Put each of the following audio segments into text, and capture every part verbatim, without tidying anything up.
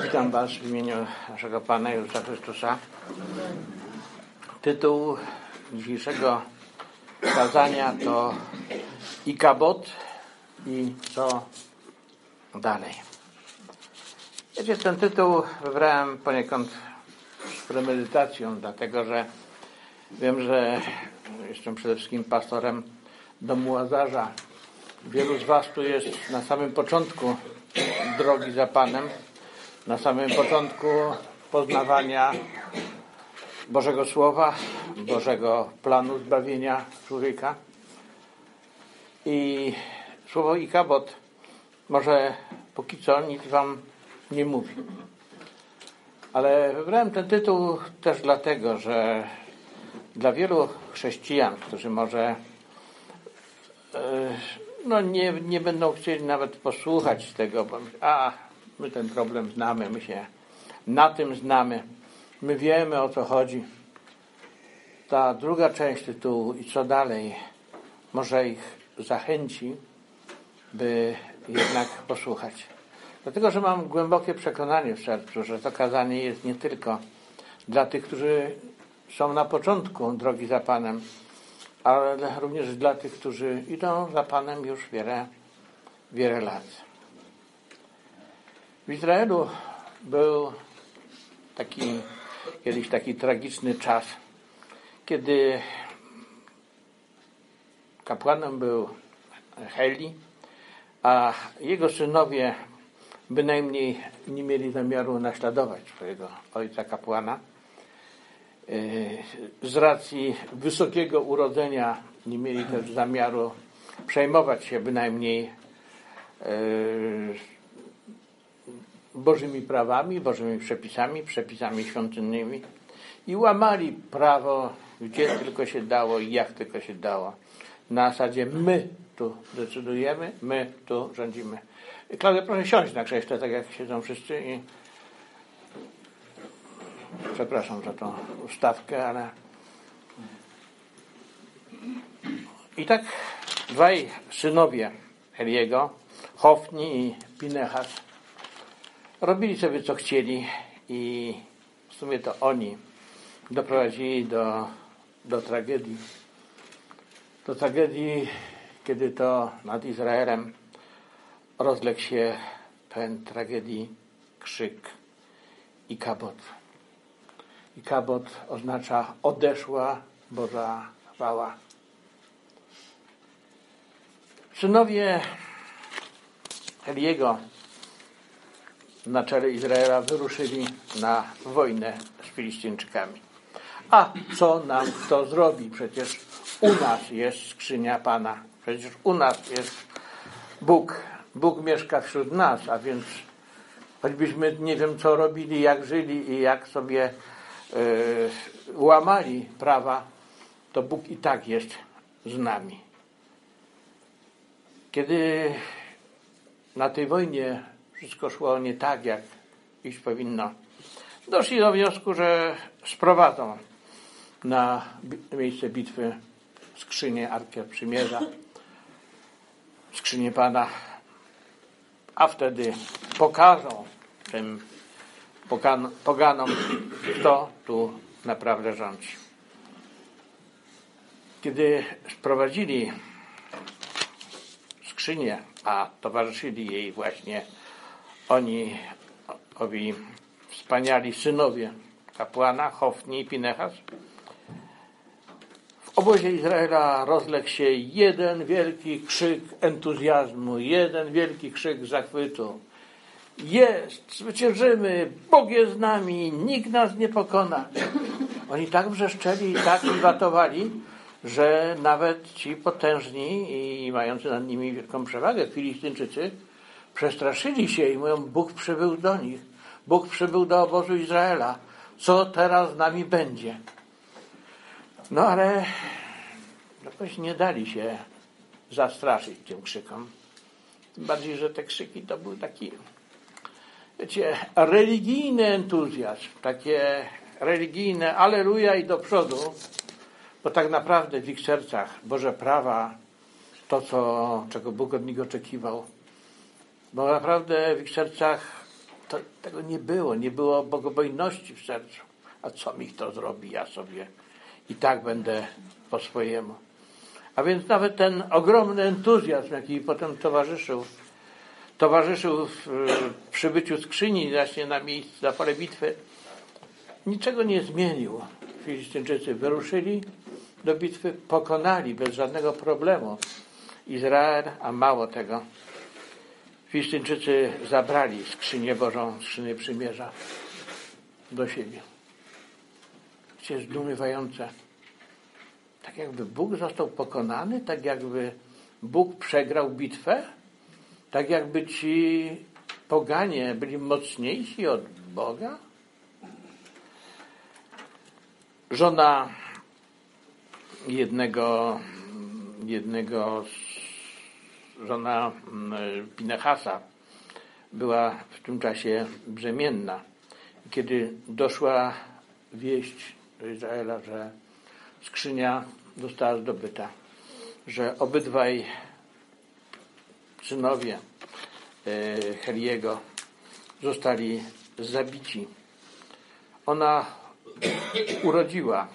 Witam Was w imieniu naszego Pana Jezusa Chrystusa. Tytuł dzisiejszego kazania to Ikabod i co dalej. Wiecie, ten tytuł wybrałem poniekąd z premedytacją, dlatego że wiem, że jestem przede wszystkim pastorem domu Łazarza. Wielu z Was tu jest na samym początku drogi za Panem, na samym początku poznawania Bożego Słowa, Bożego planu zbawienia człowieka. I słowo Ikabod może póki co nic Wam nie mówi. Ale wybrałem ten tytuł też dlatego, że dla wielu chrześcijan, którzy może no nie, nie będą chcieli nawet posłuchać tego, bo a my ten problem znamy, my się na tym znamy, my wiemy, o co chodzi. Ta druga część tytułu i co dalej może ich zachęci, by jednak posłuchać. Dlatego, że mam głębokie przekonanie w sercu, że to kazanie jest nie tylko dla tych, którzy są na początku drogi za Panem, ale również dla tych, którzy idą za Panem już wiele, wiele lat. W Izraelu był taki, kiedyś taki tragiczny czas, kiedy kapłanem był Heli, a jego synowie bynajmniej nie mieli zamiaru naśladować swojego ojca kapłana. Z racji wysokiego urodzenia nie mieli też zamiaru przejmować się bynajmniej Bożymi prawami, Bożymi przepisami, przepisami świątynnymi i łamali prawo, gdzie tylko się dało i jak tylko się dało. Na zasadzie my tu decydujemy, my tu rządzimy. Klaudia, proszę siąść na krześle, tak jak siedzą wszyscy i przepraszam za tą ustawkę, ale i tak dwaj synowie Heliego, Hofni i Pinehas, robili sobie co chcieli i w sumie to oni doprowadzili do, do tragedii. Do tragedii, kiedy to nad Izraelem rozległ się pełen tragedii krzyk Ikabod. Ikabod oznacza odeszła Boża chwała. Synowie Heliego na czele Izraela wyruszyli na wojnę z Filistyńczykami. A co nam kto zrobi? Przecież u nas jest skrzynia Pana. Przecież u nas jest Bóg. Bóg mieszka wśród nas, a więc choćbyśmy nie wiem co robili, jak żyli i jak sobie yy, łamali prawa, to Bóg i tak jest z nami. Kiedy na tej wojnie wszystko szło nie tak, jak iść powinno, doszli do wniosku, że sprowadzą na miejsce bitwy skrzynię Arkę Przymierza, skrzynię Pana, a wtedy pokażą tym pogan- poganom, kto tu naprawdę rządzi. Kiedy sprowadzili skrzynię, a towarzyszyli jej właśnie oni, owi wspaniali synowie kapłana, Hofni i Pinehas, w obozie Izraela rozległ się jeden wielki krzyk entuzjazmu, jeden wielki krzyk zachwytu. Jest, zwyciężymy, Bóg jest z nami, nikt nas nie pokona. Oni tak wrzeszczeli i tak wiwatowali, że nawet ci potężni i mający nad nimi wielką przewagę Filistyńczycy przestraszyli się i mówią, Bóg przybył do nich, Bóg przybył do obozu Izraela. Co teraz z nami będzie? No ale jakoś nie dali się zastraszyć tym krzykom. Tym bardziej, że te krzyki to był taki, wiecie, religijny entuzjazm, takie religijne alleluja i do przodu, bo tak naprawdę w ich sercach Boże prawa, to co, czego Bóg od nich oczekiwał, bo naprawdę w ich sercach to, tego nie było, nie było bogobojności w sercu. A co mi to zrobi? Ja sobie i tak będę po swojemu. A więc nawet ten ogromny entuzjazm, jaki potem towarzyszył, towarzyszył w, w przybyciu skrzyni właśnie na miejsce, na pole bitwy, niczego nie zmienił. Filistyńczycy wyruszyli do bitwy, pokonali bez żadnego problemu Izrael, a mało tego, Filistyńczycy zabrali skrzynię Bożą, skrzynię przymierza do siebie. To jest zdumiewające. Tak jakby Bóg został pokonany, tak jakby Bóg przegrał bitwę, tak jakby ci poganie byli mocniejsi od Boga. Żona jednego, jednego żona Pinehasa była w tym czasie brzemienna. Kiedy doszła wieść do Izraela, że skrzynia została zdobyta, że obydwaj synowie Heliego zostali zabici. Ona urodziła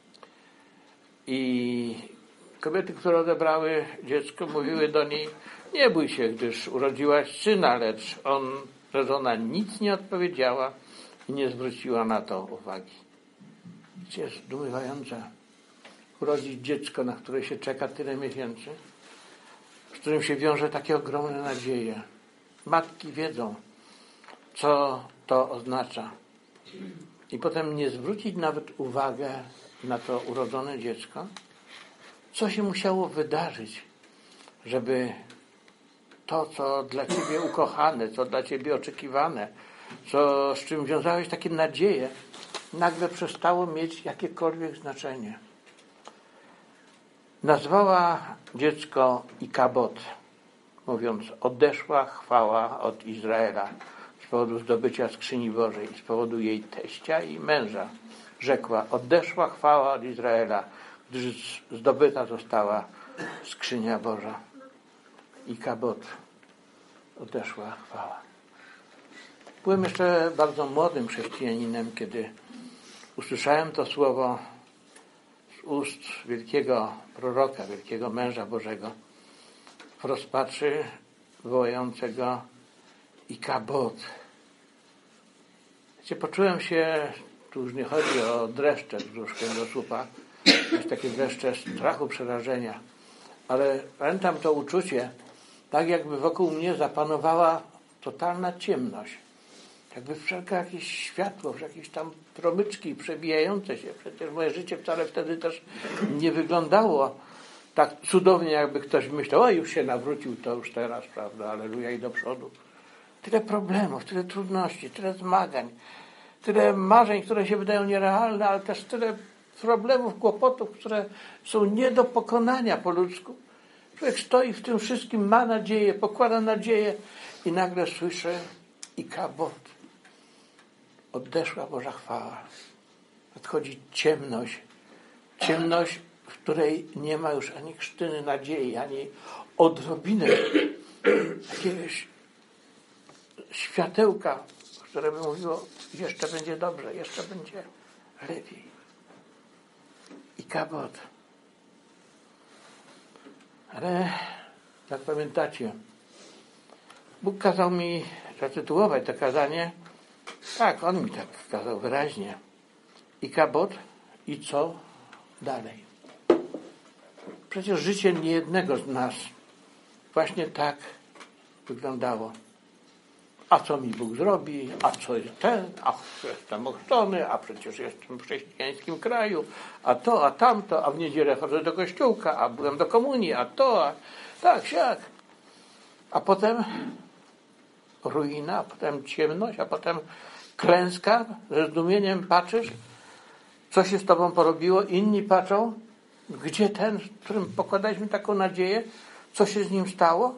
i kobiety, które odebrały dziecko, mówiły do niej: nie bój się, gdyż urodziłaś syna, lecz on, lecz ona nic nie odpowiedziała i nie zwróciła na to uwagi. To jest zdumiewające. Urodzić dziecko, na które się czeka tyle miesięcy, z którym się wiąże takie ogromne nadzieje. Matki wiedzą, co to oznacza. I potem nie zwrócić nawet uwagę na to urodzone dziecko. Co się musiało wydarzyć, żeby to, co dla Ciebie ukochane, co dla Ciebie oczekiwane, co, z czym wiązałeś takie nadzieje, nagle przestało mieć jakiekolwiek znaczenie. Nazwała dziecko Ikabod, mówiąc: odeszła chwała od Izraela z powodu zdobycia skrzyni Bożej, z powodu jej teścia i męża. Rzekła: odeszła chwała od Izraela, gdyż zdobyta została skrzynia Boża. Ikabod, odeszła chwała. Byłem jeszcze bardzo młodym chrześcijaninem, kiedy usłyszałem to słowo z ust wielkiego proroka, wielkiego męża Bożego, w rozpaczy wołającego: Ikabod. Wiecie, poczułem się, tu już nie chodzi o dreszcze wzdłuż kręgosłupa, jest takie dreszcze strachu, przerażenia, ale pamiętam to uczucie, tak jakby wokół mnie zapanowała totalna ciemność. Jakby wszelkie jakieś światło, jakieś tam promyczki przebijające się. Przecież moje życie wcale wtedy też nie wyglądało tak cudownie, jakby ktoś myślał: o, już się nawrócił, to już teraz, prawda, alleluja, i do przodu. Tyle problemów, tyle trudności, tyle zmagań, tyle marzeń, które się wydają nierealne, ale też tyle problemów, kłopotów, które są nie do pokonania po ludzku. Człowiek stoi w tym wszystkim, ma nadzieję, pokłada nadzieję i nagle słyszy: Ikabod. Odeszła Boża chwała. Nadchodzi ciemność. Ciemność, w której nie ma już ani krztyny nadziei, ani odrobiny jakiegoś światełka, które by mówiło: jeszcze będzie dobrze, jeszcze będzie lepiej. Ikabod. Ale jak pamiętacie, Bóg kazał mi zatytułować to kazanie. Tak, On mi tak kazał wyraźnie. Ikabod i co dalej? Przecież życie niejednego z nas właśnie tak wyglądało. A co mi Bóg zrobi? A co jest ten? A jestem ochrzczony, a przecież jestem w chrześcijańskim kraju, a to, a tamto, a w niedzielę chodzę do kościółka, a byłem do komunii, a to, a tak, siak. A potem ruina, a potem ciemność, a potem klęska. Ze zdumieniem patrzysz, co się z tobą porobiło, inni patrzą, gdzie ten, w którym pokładaliśmy taką nadzieję, co się z nim stało?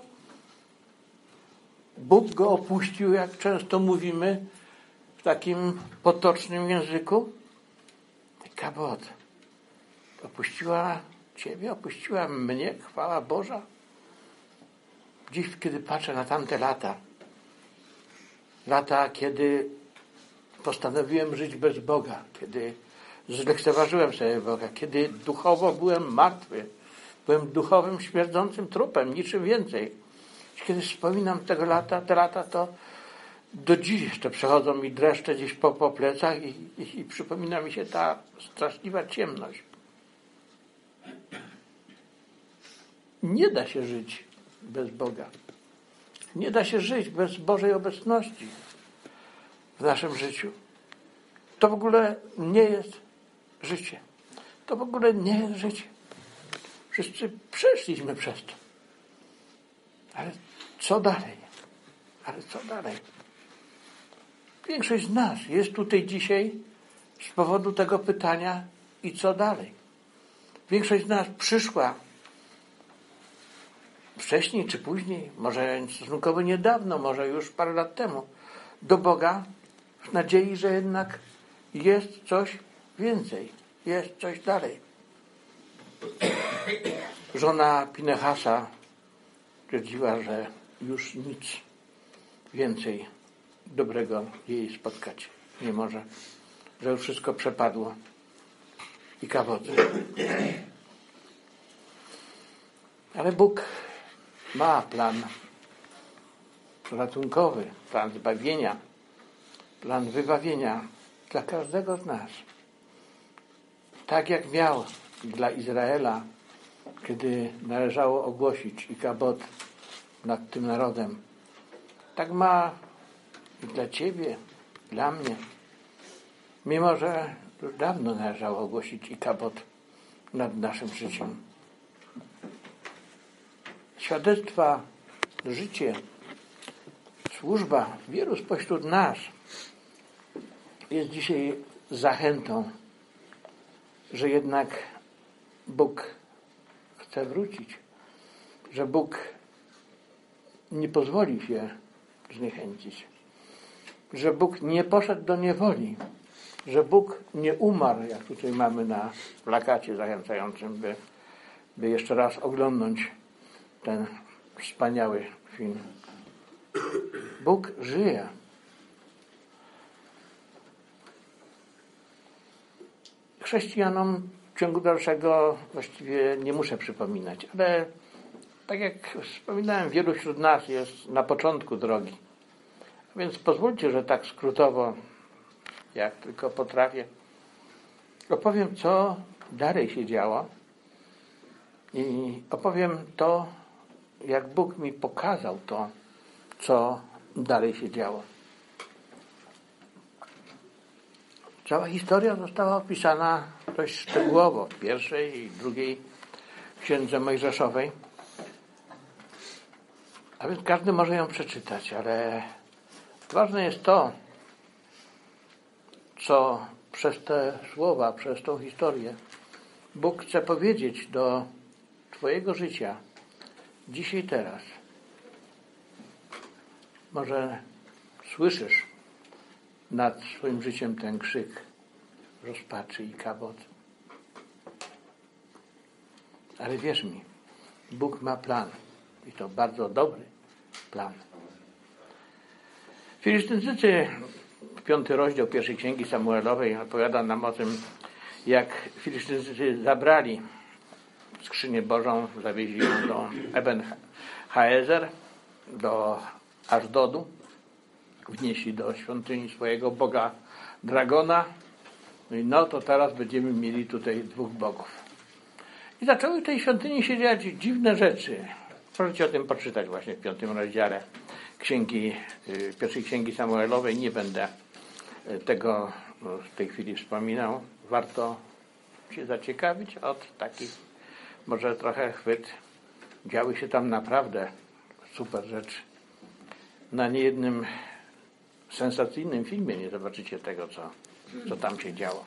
Bóg go opuścił, jak często mówimy w takim potocznym języku. Ikabod. Opuściła Ciebie, opuściła mnie, chwała Boża. Dziś, kiedy patrzę na tamte lata, lata, kiedy postanowiłem żyć bez Boga, kiedy zlekceważyłem sobie Boga, kiedy duchowo byłem martwy, byłem duchowym, śmierdzącym trupem, niczym więcej. Kiedy wspominam tego lata, te lata, to do dziś jeszcze przechodzą mi dreszcze gdzieś po, po plecach i, i, i przypomina mi się ta straszliwa ciemność. Nie da się żyć bez Boga. Nie da się żyć bez Bożej obecności w naszym życiu. To w ogóle nie jest życie. To w ogóle nie jest życie. Wszyscy przeszliśmy przez to. Ale co dalej? Ale co dalej? Większość z nas jest tutaj dzisiaj z powodu tego pytania i co dalej? Większość z nas przyszła wcześniej czy później, może stosunkowo niedawno, może już parę lat temu, do Boga w nadziei, że jednak jest coś więcej, jest coś dalej. Żona Pinehasa twierdziła, że już nic więcej dobrego jej spotkać nie może, że już wszystko przepadło i kawodze. Ale Bóg ma plan ratunkowy, plan zbawienia, plan wybawienia dla każdego z nas. Tak jak miał dla Izraela, kiedy należało ogłosić ikabod nad tym narodem, tak ma i dla Ciebie, dla mnie. Mimo że już dawno należało ogłosić ikabod nad naszym życiem. Świadectwa, życie, służba wielu spośród nas jest dzisiaj zachętą, że jednak Bóg chce wrócić, że Bóg nie pozwoli się zniechęcić, że Bóg nie poszedł do niewoli, że Bóg nie umarł, jak tutaj mamy na plakacie zachęcającym, by, by jeszcze raz oglądnąć ten wspaniały film. Bóg żyje. Chrześcijanom w ciągu dalszego właściwie nie muszę przypominać, ale tak jak wspominałem, wielu wśród nas jest na początku drogi. A więc pozwólcie, że tak skrótowo, jak tylko potrafię, opowiem, co dalej się działo i opowiem to, jak Bóg mi pokazał to, co dalej się działo. Cała historia została opisana dość szczegółowo w pierwszej i drugiej księdze Mojżeszowej. A więc każdy może ją przeczytać, ale ważne jest to, co przez te słowa, przez tą historię Bóg chce powiedzieć do Twojego życia dzisiaj, teraz. Może słyszysz nad swoim życiem ten krzyk rozpaczy i kawod. Ale wierz mi, Bóg ma plan i to bardzo dobry plan. Filistyńczycy, piąty rozdział pierwszej księgi Samuelowej opowiada nam o tym, jak Filistyńczycy zabrali skrzynię Bożą, zawieźli ją do Eben-Haezer, do Aszdodu, wnieśli do świątyni swojego boga Dragona. No i no to teraz będziemy mieli tutaj dwóch bogów. I zaczęły w tej świątyni się dziać dziwne rzeczy. Możecie o tym poczytać właśnie w piątym rozdziale księgi, pierwszej księgi Samuelowej. Nie będę tego w tej chwili wspominał. Warto się zaciekawić od takich, może trochę chwyt. Działy się tam naprawdę super rzeczy. Na niejednym sensacyjnym filmie nie zobaczycie tego, co, co tam się działo.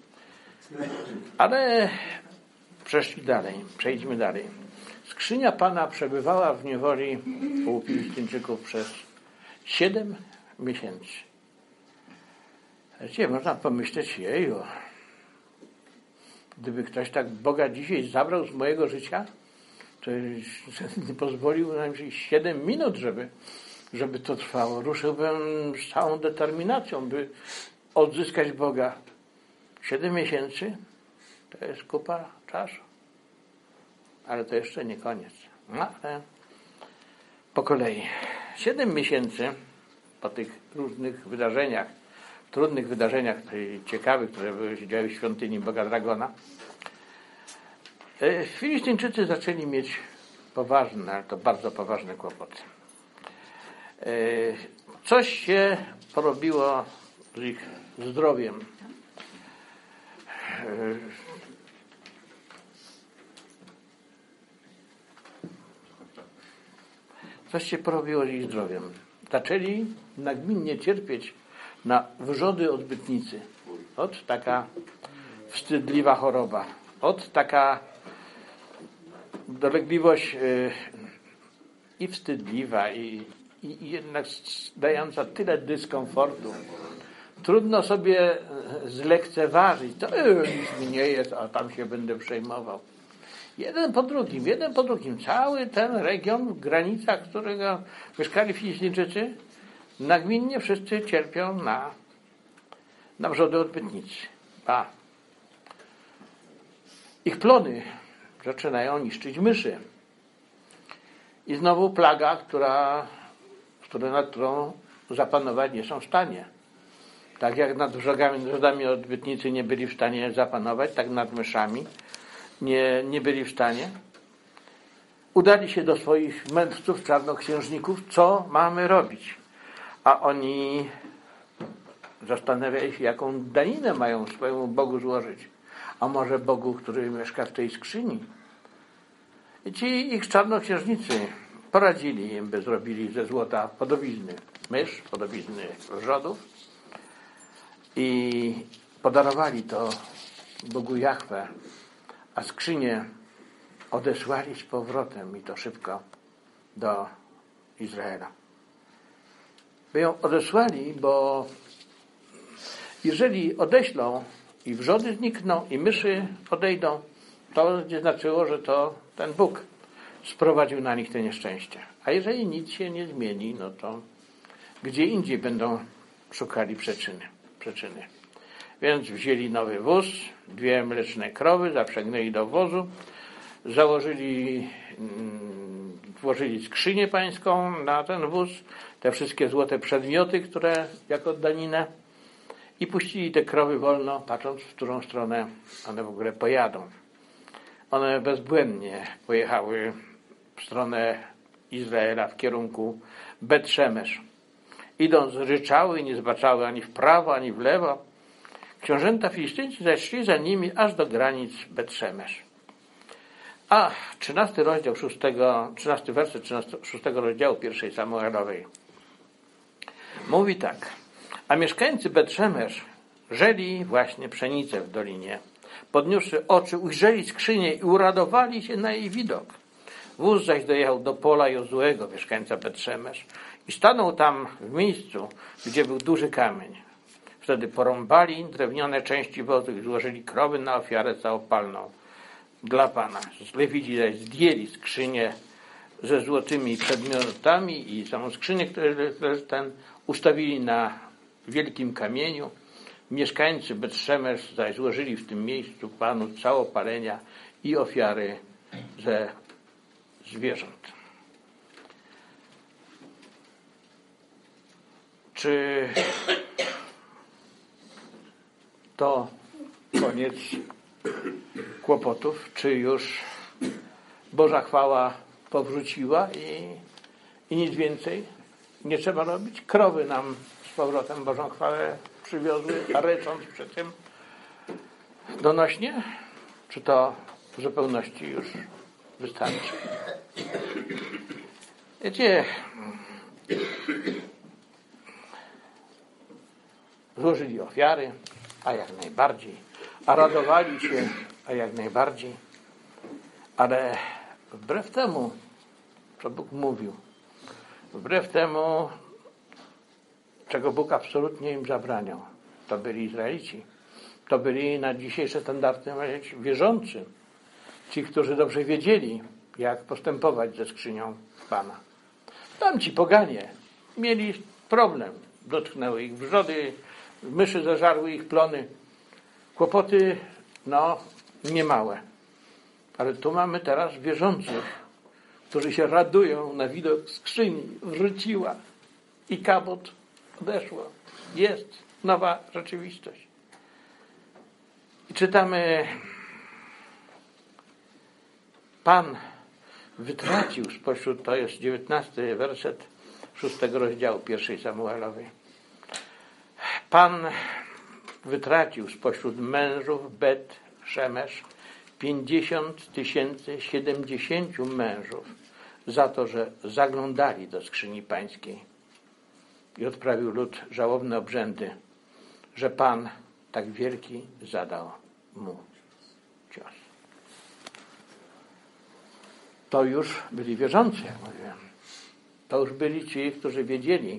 Ale przeszli dalej, przejdźmy dalej. Skrzynia Pana przebywała w niewoli u Filistyńczyków przez siedem miesięcy. Wiecie, można pomyśleć, jeju, gdyby ktoś tak Boga dzisiaj zabrał z mojego życia, to nie pozwolił nam siedem minut, żeby żeby to trwało. Ruszyłbym z całą determinacją, by odzyskać Boga. Siedem miesięcy to jest kupa czasu. Ale to jeszcze nie koniec. No, ale po kolei. Siedem miesięcy po tych różnych wydarzeniach, trudnych wydarzeniach, ciekawych, które były się działy w świątyni Boga Dragona, Filistyńczycy zaczęli mieć poważne, ale to bardzo poważne kłopoty. Coś się porobiło z ich zdrowiem. Coś się porobiło z ich zdrowiem. Zaczęli nagminnie cierpieć na wrzody odbytnicy. Ot taka wstydliwa choroba. Ot taka dolegliwość yy, i wstydliwa, i, i, i jednak dająca tyle dyskomfortu. Trudno sobie zlekceważyć. To yy, nic mi nie jest, a tam się będę przejmował. Jeden po drugim, jeden po drugim. Cały ten region, w granicach którego mieszkali Filistyńczycy, nagminnie wszyscy cierpią na, na wrzody odbytnicy. A ich plony zaczynają niszczyć myszy. I znowu plaga, która, która, nad którą zapanować nie są w stanie. Tak jak nad wrzodami, wrzodami odbytnicy nie byli w stanie zapanować, tak nad myszami nie, nie byli w stanie. Udali się do swoich mędrców, czarnoksiężników, co mamy robić. A oni zastanawiali się, jaką daninę mają swojemu Bogu złożyć. A może Bogu, który mieszka w tej skrzyni. I ci ich czarnoksiężnicy poradzili im, by zrobili ze złota podobizny mysz, podobizny wrzodów i podarowali to Bogu Jahwe, a skrzynię odesłali z powrotem i to szybko do Izraela. By ją odesłali, bo jeżeli odeślą i wrzody znikną i myszy odejdą, to będzie znaczyło, że to ten Bóg sprowadził na nich te nieszczęście. A jeżeli nic się nie zmieni, no to gdzie indziej będą szukali przyczyny. przyczyny. Więc wzięli nowy wóz, dwie mleczne krowy, zaprzęgnęli do wozu, założyli, włożyli skrzynię pańską na ten wóz, te wszystkie złote przedmioty, które jako daninę, i puścili te krowy wolno, patrząc, w którą stronę one w ogóle pojadą. One bezbłędnie pojechały w stronę Izraela, w kierunku Bet-Szemesz. Idąc, ryczały i nie zbaczały ani w prawo, ani w lewo. Książęta Filistyńcy zaś szli za nimi aż do granic Bet-Szemesz. A trzynasty rozdział szóstego, trzynasty werset szóstego rozdziału pierwszej Samuelowej mówi tak. A mieszkańcy Bet-Szemesz żeli właśnie pszenicę w dolinie. Podniósłszy oczy, ujrzeli skrzynię i uradowali się na jej widok. Wóz zaś dojechał do pola Jozłego, mieszkańca Bet-Szemesz, i stanął tam w miejscu, gdzie był duży kamień. Wtedy porąbali drewniane części wozu i złożyli krowy na ofiarę całopalną dla Pana. Lewici zaś zdjęli skrzynię ze złotymi przedmiotami i samą skrzynię, którą ten ustawili na wielkim kamieniu. Mieszkańcy Bet-Szemesz zaś złożyli w tym miejscu Panu całopalenia i ofiary ze zwierząt. Czy to koniec kłopotów? Czy już Boża chwała powróciła i, i nic więcej nie trzeba robić? Krowy nam z powrotem Bożą chwałę przywiozły, a rycząc przy tym donośnie? Czy to w zupełności już wystarczy? Wiecie, złożyli ofiary, a jak najbardziej, a radowali się, a jak najbardziej, ale wbrew temu, co Bóg mówił, wbrew temu, czego Bóg absolutnie im zabraniał, to byli Izraelici, to byli na dzisiejsze standardy wierzący, ci, którzy dobrze wiedzieli, jak postępować ze skrzynią Pana. Tamci poganie mieli problem. Dotknęły ich wrzody, myszy zażarły ich plony. Kłopoty, no, niemałe. Ale tu mamy teraz wierzących, którzy się radują na widok skrzyni. Wróciła i kabot odeszło. Jest nowa rzeczywistość. I czytamy: Pan wytracił spośród, to jest dziewiętnasty werset szóstego rozdziału pierwszej Samuelowej. Pan wytracił spośród mężów Bet Szemesz pięćdziesiąt tysięcy siedemdziesięciu mężów za to, że zaglądali do skrzyni pańskiej. I odprawił lud żałobne obrzędy, że Pan tak wielki zadał mu cios. To już byli wierzący, jak mówiłem. To już byli ci, którzy wiedzieli,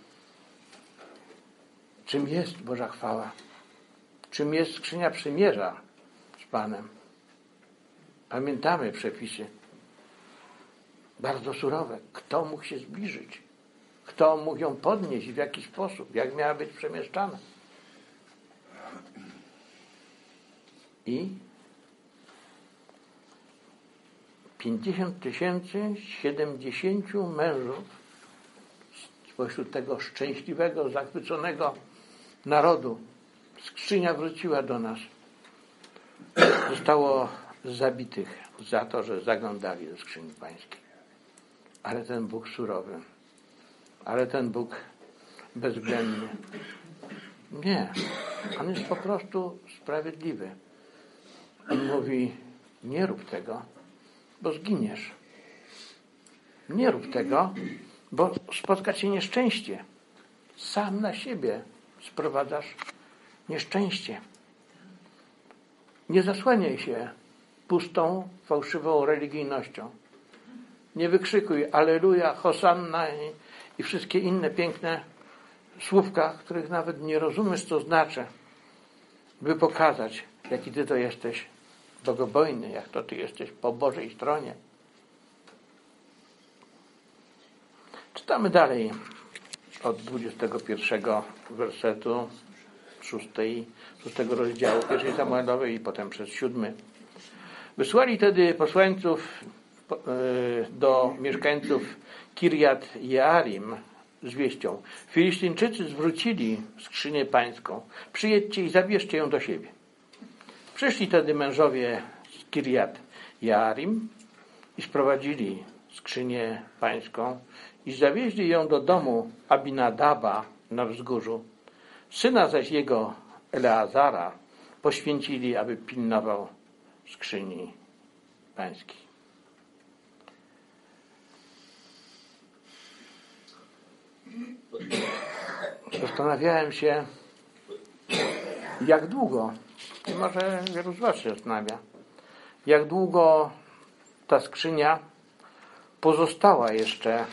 czym jest Boża chwała, czym jest skrzynia przymierza z Panem. Pamiętamy przepisy bardzo surowe. Kto mógł się zbliżyć? Kto mógł ją podnieść, w jaki sposób, jak miała być przemieszczana? I pięćdziesiąt tysięcy siedemdziesięciu mężów spośród tego szczęśliwego, zachwyconego narodu. Skrzynia wróciła do nas. Zostało zabitych za to, że zaglądali do skrzyni pańskiej. Ale ten Bóg surowy, ale ten Bóg bezwzględny. Nie. On jest po prostu sprawiedliwy. On mówi: nie rób tego, bo zginiesz. Nie rób tego, bo spotka cię nieszczęście. Sam na siebie sprowadzasz nieszczęście. Nie zasłaniaj się pustą, fałszywą religijnością. Nie wykrzykuj Alleluja, Hosanna i, i wszystkie inne piękne słówka, których nawet nie rozumiesz, co znaczy, by pokazać, jaki ty to jesteś bogobojny, jak to ty jesteś po Bożej stronie. Czytamy dalej od dwudziestego pierwszego wersetu szóstej, szóstego rozdziału pierwszej Samuelowej i potem przez siódmy. Wysłali tedy posłańców do mieszkańców Kirjat Jearim z wieścią: Filistyńczycy zwrócili skrzynię pańską. Przyjedźcie i zabierzcie ją do siebie. Przyszli tedy mężowie z Kirjat Jearim i sprowadzili skrzynię pańską i zawieźli ją do domu Abinadaba na wzgórzu. Syna zaś jego Eleazara poświęcili, aby pilnował skrzyni pańskiej. Zastanawiałem się, jak długo, i może wielu z was się zastanawia, jak długo ta skrzynia pozostała jeszcze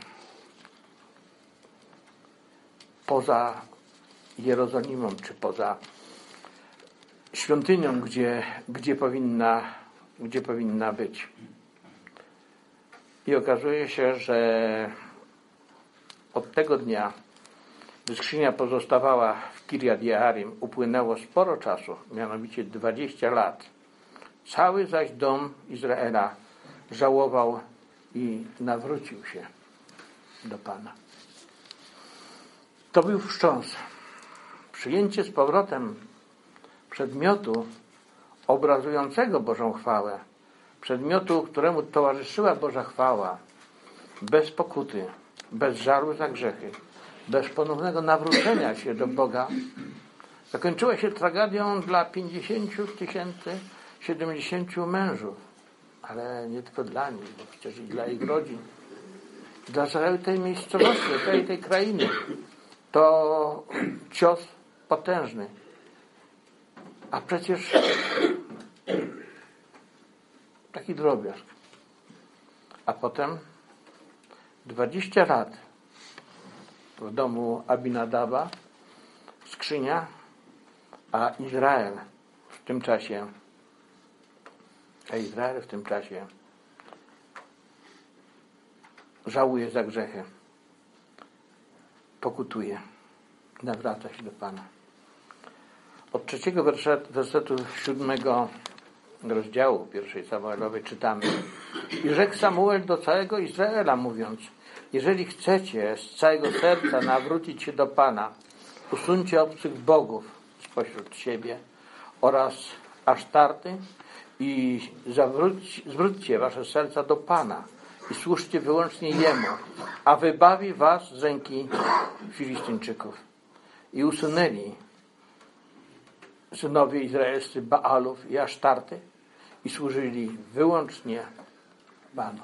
poza Jerozolimą, czy poza świątynią, gdzie, gdzie, powinna, gdzie powinna być. I okazuje się, że od tego dnia, gdy skrzynia pozostawała w Kirjat Jearim, upłynęło sporo czasu, mianowicie dwadzieścia lat. Cały zaś dom Izraela żałował i nawrócił się do Pana. To był wstrząs. Przyjęcie z powrotem przedmiotu obrazującego Bożą chwałę, przedmiotu, któremu towarzyszyła Boża chwała, bez pokuty, bez żalu za grzechy, bez ponownego nawrócenia się do Boga, zakończyła się tragedią dla pięćdziesięciu tysięcy siedemdziesięciu mężów, ale nie tylko dla nich, bo przecież i dla ich rodzin, dla całej tej miejscowości, całej tej krainy. To cios potężny. A przecież taki drobiazg. A potem dwadzieścia lat w domu Abinadaba, skrzynia, a Izrael w tym czasie, a Izrael w tym czasie żałuje za grzechy. pokutuje, nawraca się do Pana. Od trzeciego wersetu, wersetu siódmego rozdziału pierwszej Samuelowej czytamy: i rzekł Samuel do całego Izraela, mówiąc: jeżeli chcecie z całego serca nawrócić się do Pana, usuńcie obcych bogów spośród siebie oraz Asztarty i zawróć, zwróćcie wasze serca do Pana i służcie wyłącznie Jemu, a wybawi was z ręki Filistyńczyków. I usunęli synowie izraelscy Baalów i Asztarty i służyli wyłącznie Panu.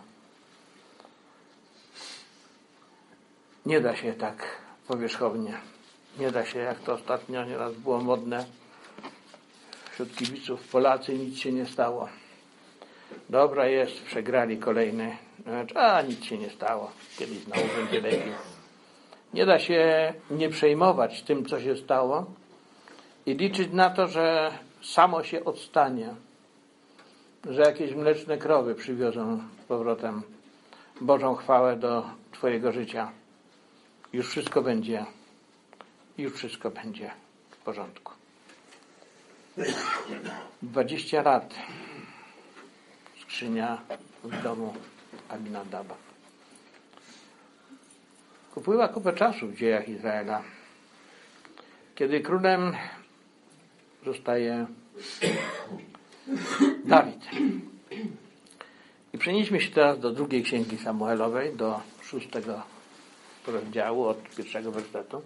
Nie da się tak powierzchownie. Nie da się, jak to ostatnio nieraz było modne wśród kibiców, Polacy, nic się nie stało. Dobra jest, przegrali kolejny mecz, a nic się nie stało. Kiedyś znowu będzie lepiej. Nie da się nie przejmować tym, co się stało i liczyć na to, że samo się odstanie, że jakieś mleczne krowy przywiozą z powrotem Bożą chwałę do twojego życia. Już wszystko będzie, już wszystko będzie w porządku. Dwadzieścia lat skrzynia w domu Abinadaba. Upływa kupę czasu w dziejach Izraela, kiedy królem zostaje Dawid. I przenieśmy się teraz do drugiej księgi Samuelowej, do szóstego rozdziału od pierwszego wersetu.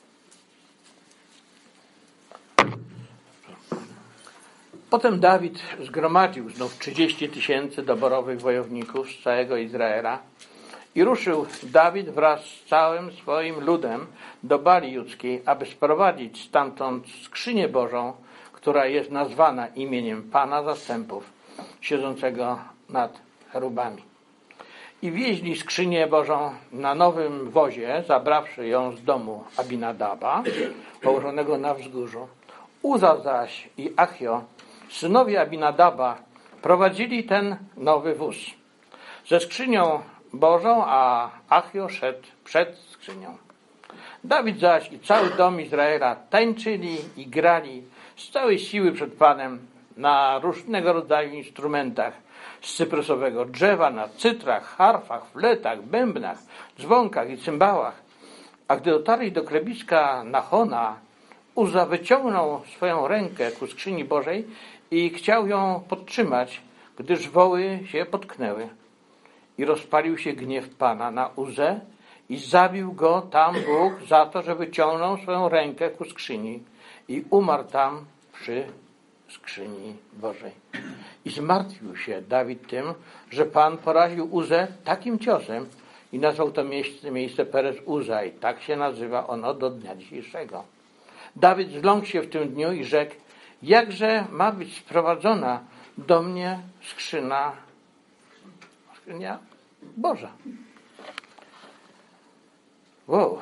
Potem Dawid zgromadził znów trzydzieści tysięcy doborowych wojowników z całego Izraela i ruszył Dawid wraz z całym swoim ludem do Bali Judzkiej, aby sprowadzić stamtąd skrzynię Bożą, która jest nazwana imieniem Pana Zastępów, siedzącego nad cherubami. I wieźli skrzynię Bożą na nowym wozie, zabrawszy ją z domu Abinadaba, położonego na wzgórzu. Uza zaś i Achio, synowie Abinadaba, prowadzili ten nowy wóz ze skrzynią Bożą, a Achio szedł przed skrzynią. Dawid zaś i cały dom Izraela tańczyli i grali z całej siły przed Panem na różnego rodzaju instrumentach z cyprysowego drzewa, na cytrach, harfach, fletach, bębnach, dzwonkach i cymbałach. A gdy dotarli do krebiska Nachona, Uza wyciągnął swoją rękę ku skrzyni Bożej i chciał ją podtrzymać, gdyż woły się potknęły. I rozpalił się gniew Pana na Uzę i zabił go tam Bóg za to, że wyciągnął swoją rękę ku skrzyni i umarł tam przy skrzyni Bożej. I zmartwił się Dawid tym, że Pan poraził Uzę takim ciosem i nazwał to miejsce, miejsce Perez Uza i tak się nazywa ono do dnia dzisiejszego. Dawid zląkł się w tym dniu i rzekł: jakże ma być sprowadzona do mnie skrzyna, skrzynia Boża. Wow.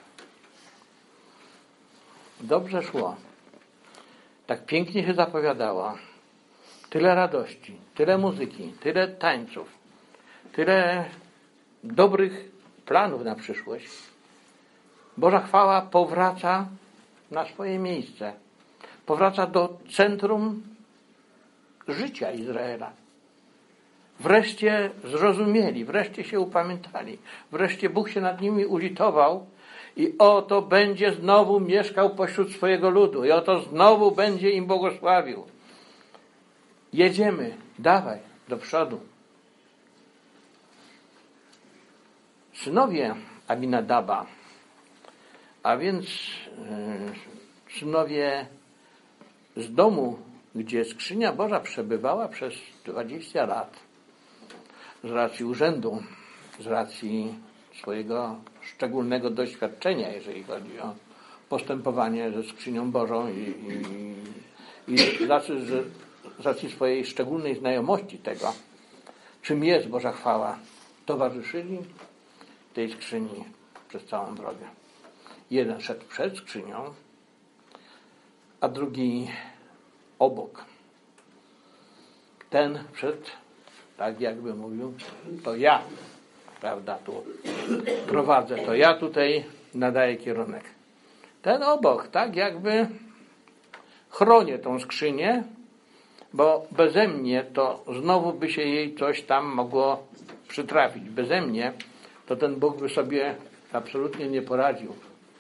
Dobrze szło. Tak pięknie się zapowiadało. Tyle radości, tyle muzyki, tyle tańców, tyle dobrych planów na przyszłość. Boża chwała powraca na swoje miejsce. Powraca do centrum życia Izraela. Wreszcie zrozumieli, wreszcie się upamiętali, wreszcie Bóg się nad nimi ulitował i oto będzie znowu mieszkał pośród swojego ludu i oto znowu będzie im błogosławił. Jedziemy, dawaj, do przodu. Synowie Abinadaba, a więc yy, synowie z domu, gdzie skrzynia Boża przebywała przez dwadzieścia lat, z racji urzędu, z racji swojego szczególnego doświadczenia, jeżeli chodzi o postępowanie ze skrzynią Bożą i, i, i z, racji, z, z racji swojej szczególnej znajomości tego, czym jest Boża chwała, towarzyszyli tej skrzyni przez całą drogę. Jeden szedł przed skrzynią, a drugi obok. Ten przed, tak jakby mówił, to ja, prawda, tu prowadzę, to ja tutaj nadaje kierunek. Ten obok, tak jakby chronię tą skrzynię, bo beze mnie to znowu by się jej coś tam mogło przytrafić. Beze mnie to ten Bóg by sobie absolutnie nie poradził.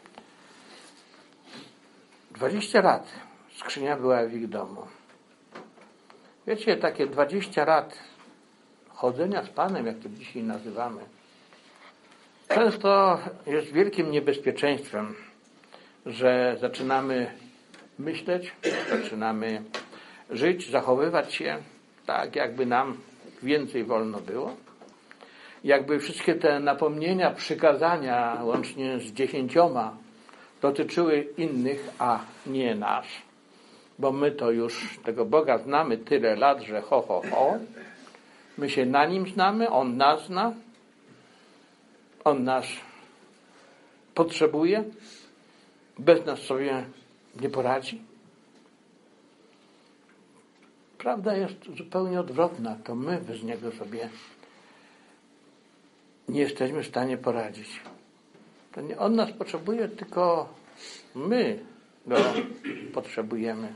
Dwadzieścia lat skrzynia była w ich domu. Wiecie, takie dwadzieścia lat chodzenia z Panem, jak to dzisiaj nazywamy, często jest wielkim niebezpieczeństwem, że zaczynamy myśleć, zaczynamy żyć, zachowywać się tak, jakby nam więcej wolno było. Jakby wszystkie te napomnienia, przykazania, łącznie z dziesięcioma, dotyczyły innych, a nie nas. Bo my to już tego Boga znamy tyle lat, że ho, ho, ho. My się na Nim znamy, On nas zna. On nas potrzebuje. Bez nas sobie nie poradzi. Prawda jest zupełnie odwrotna. To my bez Niego sobie nie jesteśmy w stanie poradzić. To nie On nas potrzebuje, tylko my Go potrzebujemy.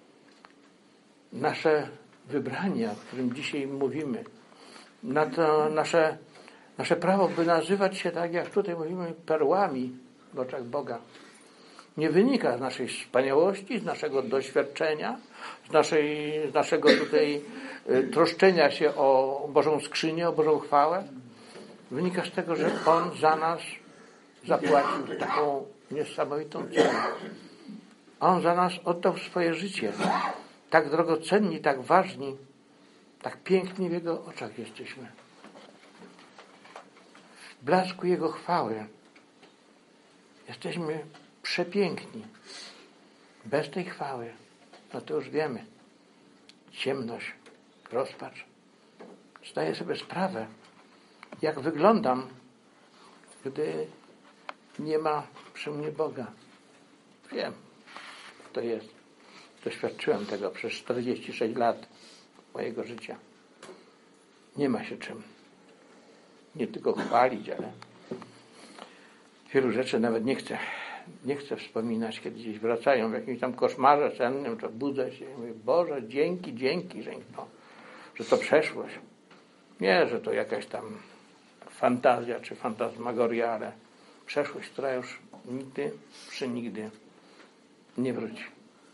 Nasze wybranie, o którym dzisiaj mówimy, na to nasze, nasze prawo, by nazywać się, tak jak tutaj mówimy, perłami w oczach Boga, nie wynika z naszej wspaniałości, z naszego doświadczenia, z, naszej, z naszego tutaj y, troszczenia się o Bożą skrzynię, o Bożą chwałę. Wynika z tego, że On za nas zapłacił taką niesamowitą cenę. On za nas oddał swoje życie. Tak drogocenni, tak ważni, tak piękni w Jego oczach jesteśmy. W blasku Jego chwały jesteśmy przepiękni. Bez tej chwały, no to już wiemy, ciemność, rozpacz. Zdaję sobie sprawę, jak wyglądam, gdy nie ma przy mnie Boga. Wiem, to jest. Doświadczyłem tego przez czterdzieści sześć lat mojego życia. Nie ma się czym nie tylko chwalić, ale wielu rzeczy nawet nie chcę, nie chcę wspominać, kiedy gdzieś wracają w jakimś tam koszmarze sennym, to budzę się i mówię, Boże, dzięki, dzięki, że to, że to przeszłość. Nie, że to jakaś tam fantazja czy fantasmagoria, ale przeszłość, która już nigdy, przynigdy nie wróci.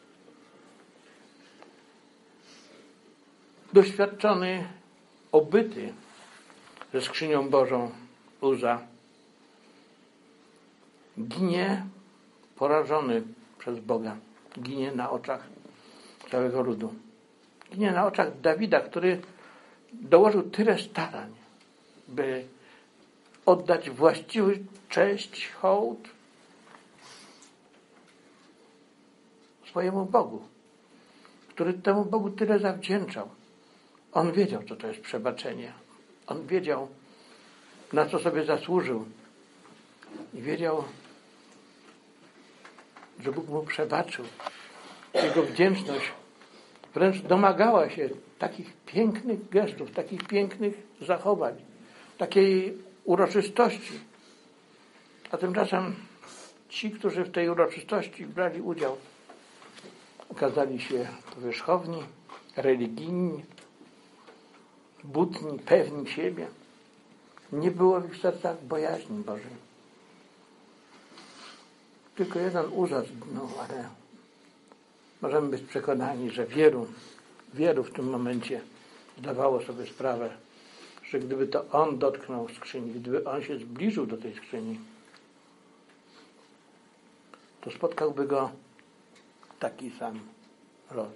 Doświadczony, obyty ze skrzynią Bożą Uza ginie porażony przez Boga. Ginie na oczach całego ludu. Ginie na oczach Dawida, który dołożył tyle starań, by oddać właściwy cześć, hołd swojemu Bogu, który temu Bogu tyle zawdzięczał. On wiedział, co to jest przebaczenie. On wiedział, na co sobie zasłużył. I wiedział, że Bóg mu przebaczył. Jego wdzięczność wręcz domagała się takich pięknych gestów, takich pięknych zachowań, takiej uroczystości. A tymczasem ci, którzy w tej uroczystości brali udział, okazali się powierzchowni, religijni, butni, pewni siebie. Nie było w ich sercach bojaźni Bożej. Tylko jeden Uza zginął, ale możemy być przekonani, że wielu, wielu w tym momencie zdawało sobie sprawę, że gdyby to on dotknął skrzyni, gdyby on się zbliżył do tej skrzyni, to spotkałby go taki sam los.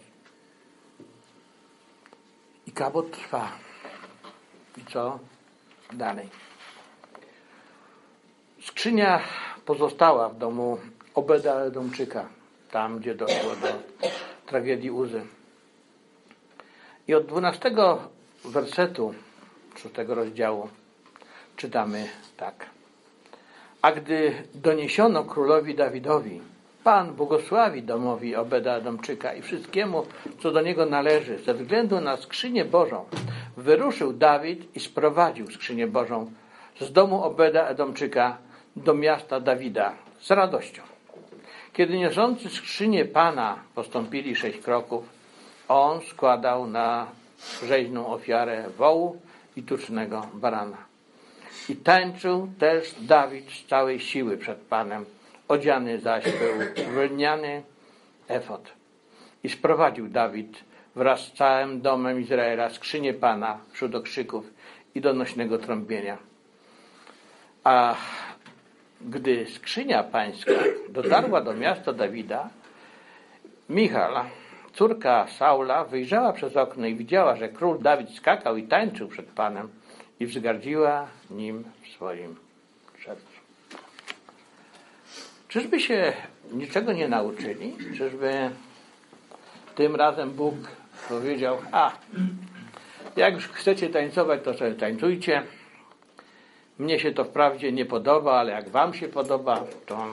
I kabot trwa. I co dalej? Skrzynia pozostała w domu Obeda Edomczyka, tam gdzie doszło do tragedii Uzy. I od dwunastego wersetu szóstego rozdziału czytamy tak. A gdy doniesiono królowi Dawidowi, Pan błogosławi domowi Obeda Edomczyka i wszystkiemu, co do niego należy, ze względu na skrzynię Bożą, wyruszył Dawid i sprowadził skrzynię Bożą z domu Obeda Edomczyka do miasta Dawida z radością. Kiedy niosący skrzynię Pana postąpili sześć kroków, on składał na rzeźną ofiarę wołu i tucznego barana. I tańczył też Dawid z całej siły przed Panem, odziany zaś był w lniany efod. I sprowadził Dawid wraz z całym domem Izraela skrzynię Pana wśród okrzyków i donośnego trąbienia. A gdy skrzynia pańska dotarła do miasta Dawida, Michal, córka Saula, wyjrzała przez okno i widziała, że król Dawid skakał i tańczył przed Panem i wzgardziła nim w swoim sercu. Czyżby się niczego nie nauczyli? Czyżby tym razem Bóg powiedział: a, jak już chcecie tańcować, to sobie tańcujcie. Mnie się to wprawdzie nie podoba, ale jak wam się podoba, to,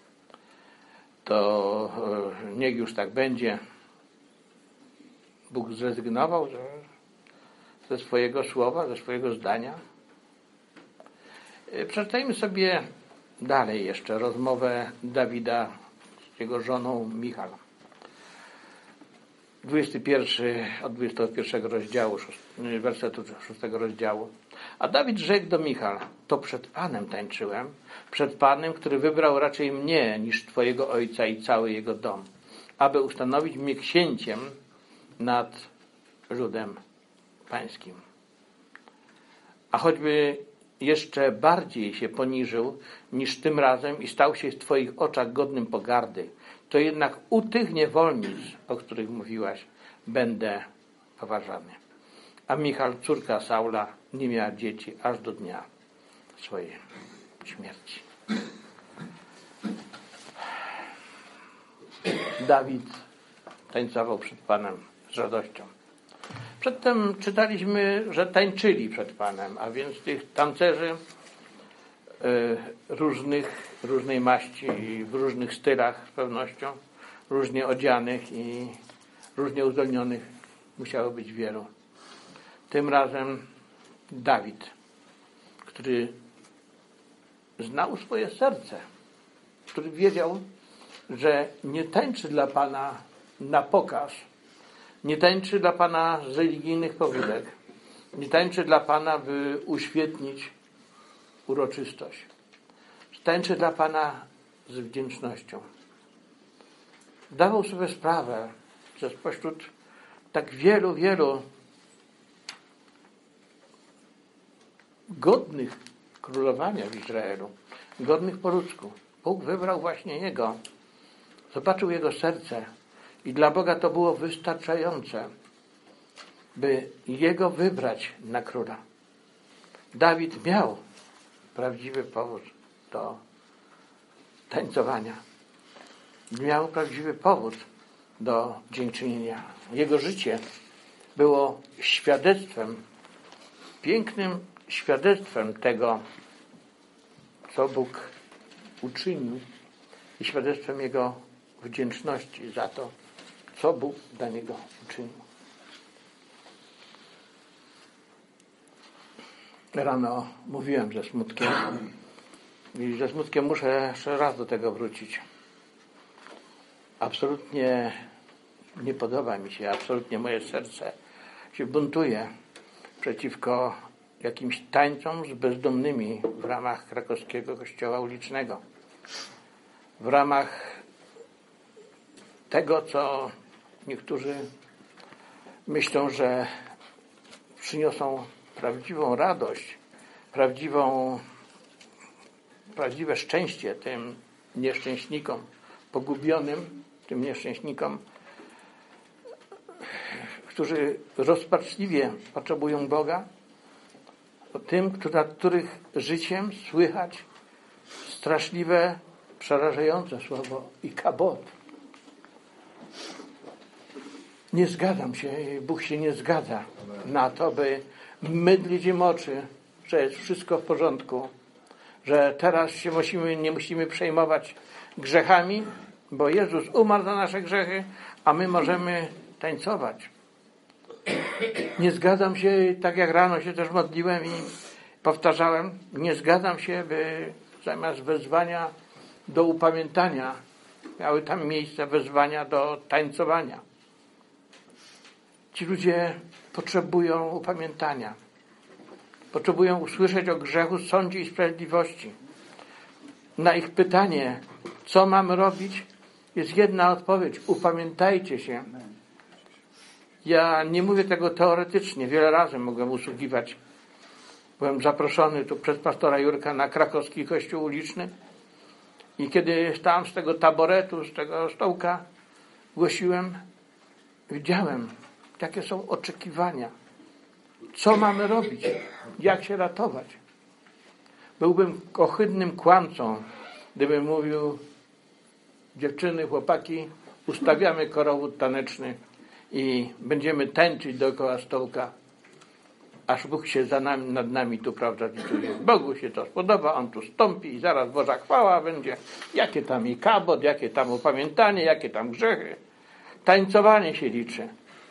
to niech już tak będzie. Bóg zrezygnował ze swojego słowa, ze swojego zdania. Przeczytajmy sobie dalej jeszcze rozmowę Dawida z jego żoną Michal. dwudziesty pierwszy, od dwudziestego pierwszego rozdziału, wersetu szóstego rozdziału. A Dawid rzekł do Michal: to przed Panem tańczyłem, przed Panem, który wybrał raczej mnie niż twojego ojca i cały jego dom, aby ustanowić mnie księciem nad ludem pańskim. A choćby jeszcze bardziej się poniżył niż tym razem i stał się w twoich oczach godnym pogardy, to jednak u tych niewolnic, o których mówiłaś, będę poważany. A Michal, córka Saula, nie miała dzieci aż do dnia swojej śmierci. Dawid tańcował przed Panem z radością. Przedtem czytaliśmy, że tańczyli przed Panem, a więc tych tancerzy różnych, różnej maści i w różnych stylach z pewnością, różnie odzianych i różnie uzdolnionych musiało być wielu. Tym razem Dawid, który znał swoje serce, który wiedział, że nie tańczy dla Pana na pokaz, nie tańczy dla Pana z religijnych pobudek, nie tańczy dla Pana, by uświetnić uroczystość. Tańczy dla Pana z wdzięcznością. Zdawał sobie sprawę, że spośród tak wielu, wielu godnych królowania w Izraelu, godnych po ludzku, Bóg wybrał właśnie Jego. Zobaczył Jego serce i dla Boga to było wystarczające, by Jego wybrać na króla. Dawid miał prawdziwy powód do tańcowania. Miał prawdziwy powód do dziękczynienia. Jego życie było świadectwem, pięknym świadectwem tego, co Bóg uczynił i świadectwem Jego wdzięczności za to, co Bóg dla niego uczynił. Rano mówiłem ze smutkiem i ze smutkiem muszę jeszcze raz do tego wrócić. Absolutnie nie podoba mi się, absolutnie moje serce się buntuje przeciwko jakimś tańcom z bezdomnymi w ramach krakowskiego kościoła ulicznego. W ramach tego, co niektórzy myślą, że przyniosą prawdziwą radość, prawdziwą, prawdziwe szczęście tym nieszczęśnikom, pogubionym tym nieszczęśnikom, którzy rozpaczliwie potrzebują Boga, tym, nad których życiem słychać straszliwe, przerażające słowo i kabot. Nie zgadzam się, Bóg się nie zgadza na to, by mydlić im oczy, że jest wszystko w porządku, że teraz się musimy, nie musimy przejmować grzechami, bo Jezus umarł za nasze grzechy, a my możemy tańcować. Nie zgadzam się, tak jak rano się też modliłem i powtarzałem, nie zgadzam się, by zamiast wezwania do upamiętania, miały tam miejsce wezwania do tańcowania. Ci ludzie potrzebują upamiętania. Potrzebują usłyszeć o grzechu, sądzie i sprawiedliwości. Na ich pytanie, co mamy robić, jest jedna odpowiedź. Upamiętajcie się. Ja nie mówię tego teoretycznie. Wiele razy mogłem usługiwać. Byłem zaproszony tu przez pastora Jurka na krakowski kościół uliczny i kiedy stałem z tego taboretu, z tego stołka, głosiłem, widziałem, jakie są oczekiwania. Co mamy robić? Jak się ratować? Byłbym ohydnym kłamcą, gdybym mówił, dziewczyny, chłopaki, ustawiamy korowód taneczny i będziemy tańczyć dookoła stołka, aż Bóg się za nami, nad nami tu, prawda, lituje. Bogu się to spodoba, On tu stąpi i zaraz Boża chwała będzie. Jakie tam i kabot, jakie tam upamiętanie, jakie tam grzechy. Tańcowanie się liczy.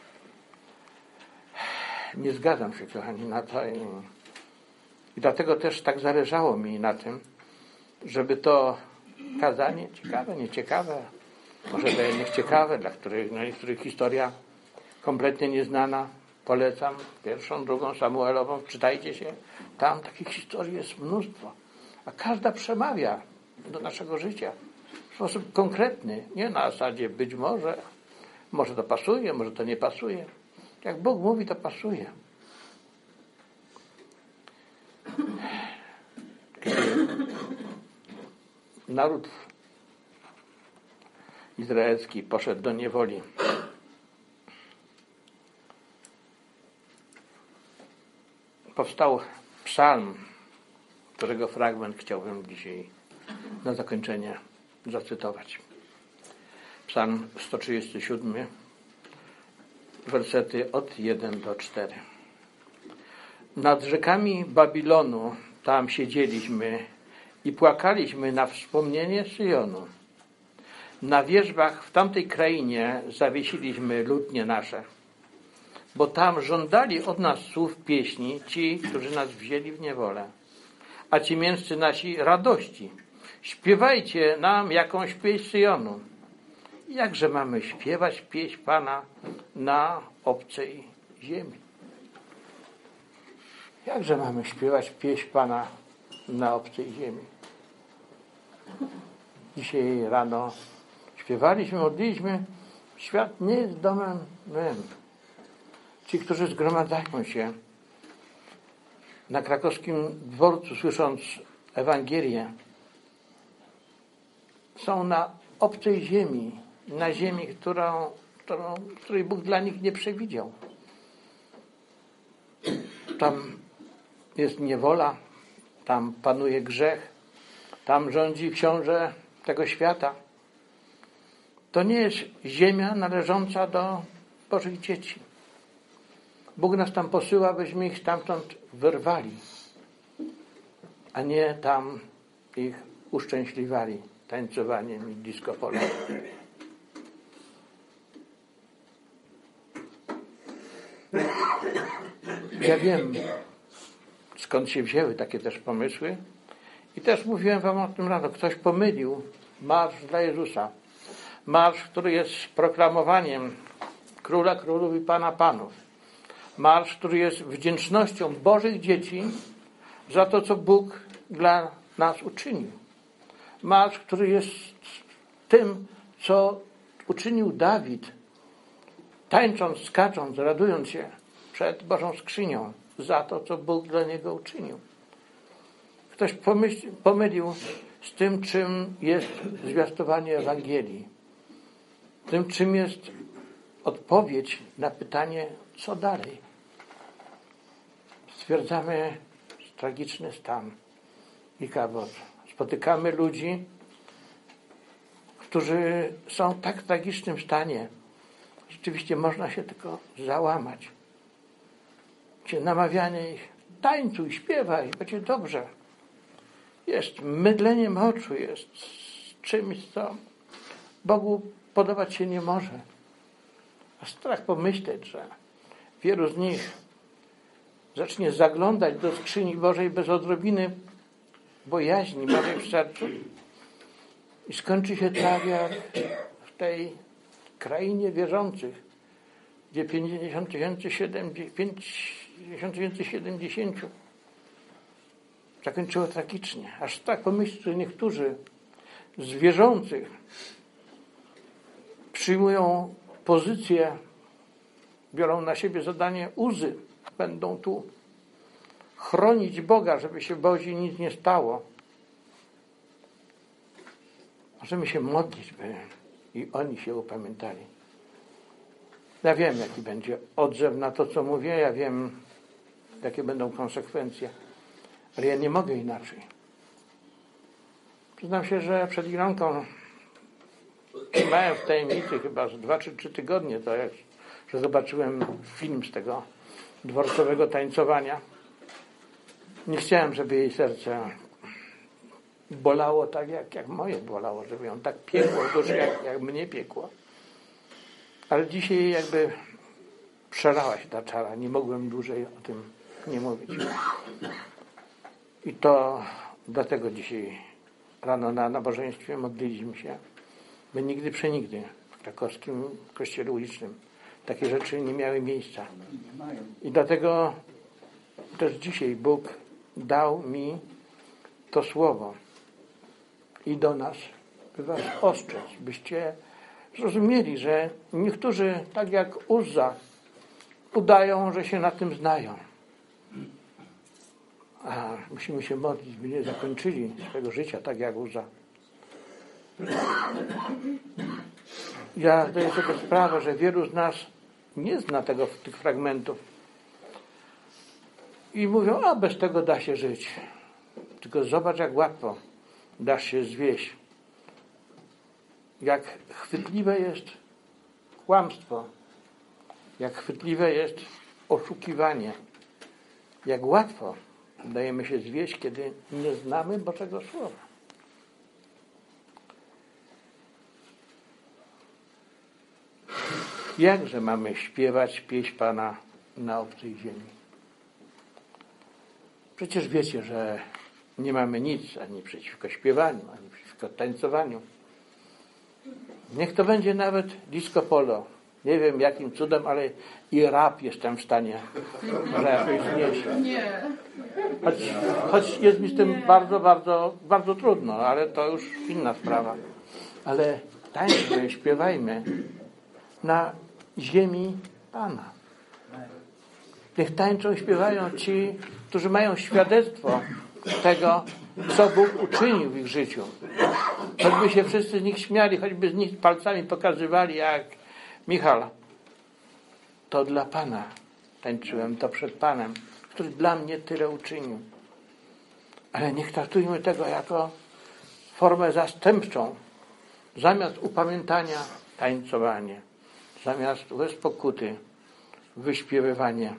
Nie zgadzam się, kochani, na to. I, i dlatego też tak zależało mi na tym, żeby to kazanie, ciekawe, nieciekawe, może dla jednych ciekawe, dla których, dla niektórych historia kompletnie nieznana, polecam pierwszą, drugą Samuelową, czytajcie się, tam takich historii jest mnóstwo, a każda przemawia do naszego życia w sposób konkretny, nie na zasadzie być może, może to pasuje, może to nie pasuje. Jak Bóg mówi, to pasuje. Kiedy naród izraelski poszedł do niewoli, powstał psalm, którego fragment chciałbym dzisiaj na zakończenie zacytować. Psalm sto trzydziesty siódmy, wersety od jeden do czterech. Nad rzekami Babilonu tam siedzieliśmy i płakaliśmy na wspomnienie Syjonu. Na wierzbach w tamtej krainie zawiesiliśmy lutnie nasze, bo tam żądali od nas słów pieśni ci, którzy nas wzięli w niewolę. A ci mięscy nasi radości. Śpiewajcie nam jakąś pieśń Syjonu. Jakże mamy śpiewać pieśń Pana na obcej ziemi? Jakże mamy śpiewać pieśń Pana na obcej ziemi? Dzisiaj rano śpiewaliśmy, modliliśmy. Świat nie jest domem mym. Ci, którzy zgromadzają się na krakowskim dworcu, słysząc Ewangelię, są na obcej ziemi, na ziemi, którą, którą, której Bóg dla nich nie przewidział. Tam jest niewola, tam panuje grzech, tam rządzi książę tego świata. To nie jest ziemia należąca do Bożych dzieci. Bóg nas tam posyła, byśmy ich stamtąd wyrwali, a nie tam ich uszczęśliwali tańcowaniem i disco polo. Ja wiem, skąd się wzięły takie też pomysły i też mówiłem wam o tym rano. Ktoś pomylił marsz dla Jezusa. Marsz, który jest proklamowaniem Króla Królów i Pana Panów. Marsz, który jest wdzięcznością Bożych dzieci za to, co Bóg dla nas uczynił. Marsz, który jest tym, co uczynił Dawid, tańcząc, skacząc, radując się przed Bożą skrzynią za to, co Bóg dla niego uczynił. Ktoś pomyśl, pomylił z tym, czym jest zwiastowanie Ewangelii. Tym, czym jest odpowiedź na pytanie, co dalej. Stwierdzamy tragiczny stan i kabot. Spotykamy ludzi, którzy są w tak tragicznym stanie. Rzeczywiście można się tylko załamać. Czy namawianie ich, tańcuj, śpiewaj, będzie dobrze. Jest mydleniem oczu, jest czymś, co Bogu podobać się nie może. A strach pomyśleć, że wielu z nich zacznie zaglądać do skrzyni Bożej bez odrobiny bojaźni Bożej w sercu i skończy się tak jak w tej krainie wierzących, gdzie pięćdziesiąt tysięcy siedemdziesięciu zakończyło tragicznie. Aż tak pomyśleć, że niektórzy z wierzących przyjmują pozycję, biorą na siebie zadanie uzy, będą tu chronić Boga, żeby się Bozi nic nie stało. Możemy się modlić, by i oni się upamiętali. Ja wiem, jaki będzie odzew na to, co mówię, ja wiem, jakie będą konsekwencje, ale ja nie mogę inaczej. Przyznam się, że przed Ilanką trzymałem w tajemnicy chyba z dwa czy trzy tygodnie, to jak, że zobaczyłem film z tego dworcowego tańcowania. Nie chciałem, żeby jej serce bolało tak, jak, jak moje bolało, żeby ją tak piekło w duszy, jak, jak mnie piekło. Ale dzisiaj jakby przelała się ta czara. Nie mogłem dłużej o tym nie mówić. I to dlatego dzisiaj rano na nabożeństwie modliliśmy się, by nigdy przenigdy w krakowskim kościele ulicznym takie rzeczy nie miały miejsca. I dlatego też dzisiaj Bóg dał mi to słowo i do nas, by was ostrzec, byście zrozumieli, że niektórzy, tak jak Uzza, udają, że się na tym znają. A musimy się modlić, by nie zakończyli swojego życia tak jak Uzza. Ja zdaję sobie sprawę, że wielu z nas nie zna tego, tych fragmentów i mówią, a bez tego da się żyć. Tylko zobacz, jak łatwo dasz się zwieść. Jak chwytliwe jest kłamstwo, jak chwytliwe jest oszukiwanie, jak łatwo dajemy się zwieść, kiedy nie znamy Bożego Słowa. Jakże mamy śpiewać pieśń Pana na obcej ziemi? Przecież wiecie, że nie mamy nic ani przeciwko śpiewaniu, ani przeciwko tańcowaniu. Niech to będzie nawet disco polo. Nie wiem jakim cudem, ale i rap jestem w stanie może jakoś znieść. Nie. Choć, choć jest mi z tym bardzo, bardzo, bardzo trudno, ale to już inna sprawa. Ale tańczmy, śpiewajmy na ziemi Pana. Niech tańczą i śpiewają ci, którzy mają świadectwo tego, co Bóg uczynił w ich życiu. Choćby się wszyscy z nich śmiali, choćby z nich palcami pokazywali, jak Michał. To dla Pana tańczyłem, to przed Panem, który dla mnie tyle uczynił. Ale nie traktujmy tego jako formę zastępczą. Zamiast upamiętania tańcowanie, zamiast łez pokuty wyśpiewywanie.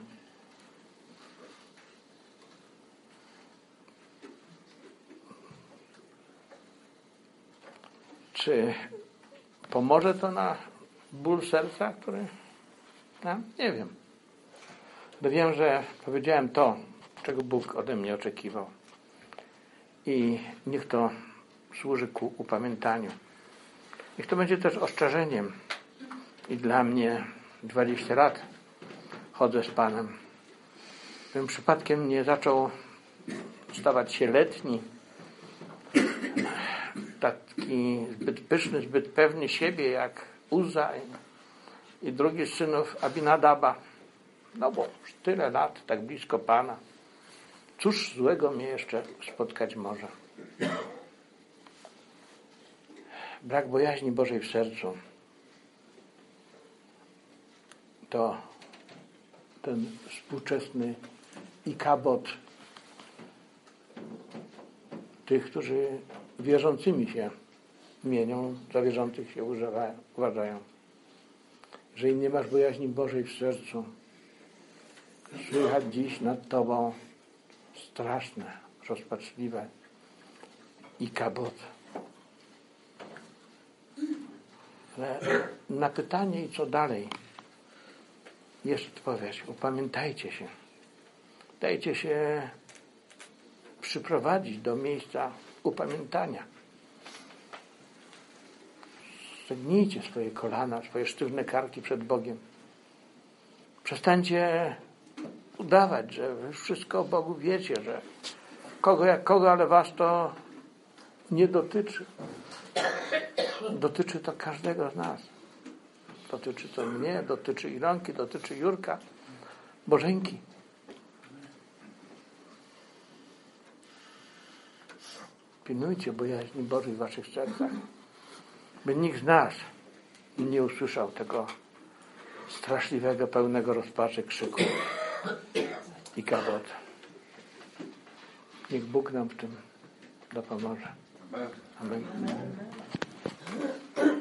Czy pomoże to na ból serca, który nam? Nie wiem. Ale wiem, że powiedziałem to, czego Bóg ode mnie oczekiwał. I niech to służy ku upamiętaniu. Niech to będzie też ostrzeżeniem. I dla mnie dwadzieścia lat chodzę z Panem. Bym przypadkiem nie zaczął stawać się letni, taki zbyt pyszny, zbyt pewny siebie, jak Uzza i, i drugi z synów Abinadaba. No bo już tyle lat, tak blisko Pana. Cóż złego mnie jeszcze spotkać może? Brak bojaźni Bożej w sercu to ten współczesny ikabot tych, którzy wierzącymi się mienią, za wierzących się uważają. Jeżeli nie masz bojaźni Bożej w sercu, słychać dziś nad Tobą straszne, rozpaczliwe ikabot. Ale na pytanie i co dalej jest odpowiedź. Upamiętajcie się. Dajcie się przyprowadzić do miejsca upamiętania. Stegnijcie swoje kolana, swoje sztywne karki przed Bogiem. Przestańcie udawać, że wy wszystko o Bogu wiecie, że kogo jak kogo, ale was to nie dotyczy. Dotyczy to każdego z nas. Dotyczy to mnie, dotyczy Ilonki, dotyczy Jurka, Bożenki. Pilnujcie bojaźni Bożej w waszych sercach, by nikt z nas nie usłyszał tego straszliwego, pełnego rozpaczy krzyku i kawot. Niech Bóg nam w tym dopomoże. Amen.